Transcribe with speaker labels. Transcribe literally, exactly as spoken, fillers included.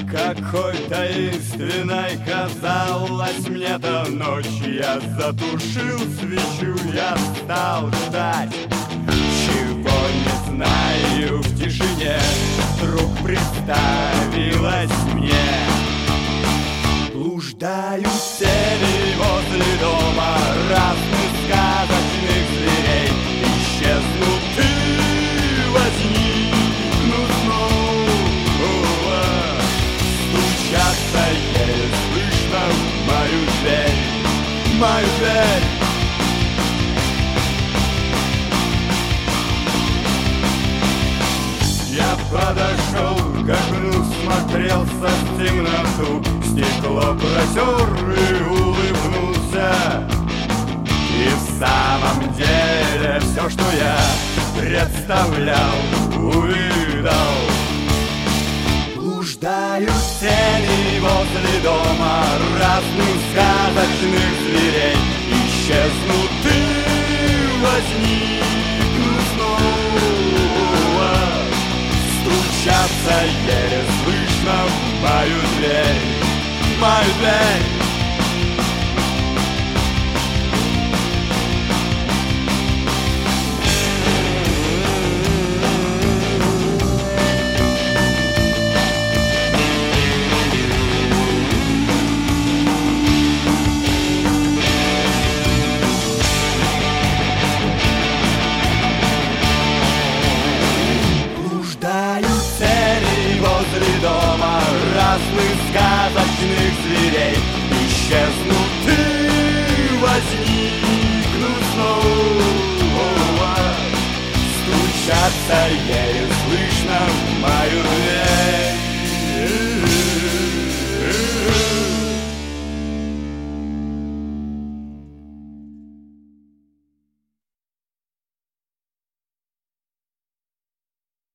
Speaker 1: Какой таинственной казалась мне та ночь. Я затушил свечу, я стал ждать. Чего не знаю, в тишине вдруг представилось мне. Блуждают тени возле дома разных сказочных зверей. Исчезнут и возникнут снова. Стучатся еле слышно в мою дверь, мою дверь. Я подошел к окну, смотрелся в темноту, стекло протер и улыбнулся. И в самом деле все, что я представлял, увидал. Блуждают тени возле дома разных сказочных зверей. Исчезнут и возникнут снова. Стучатся еле слышно в мою дверь, мою дверь. Возле дома разных сказочных зверей. Исчезнут и возникнут снова. Стучатся еле слышно в мою дверь.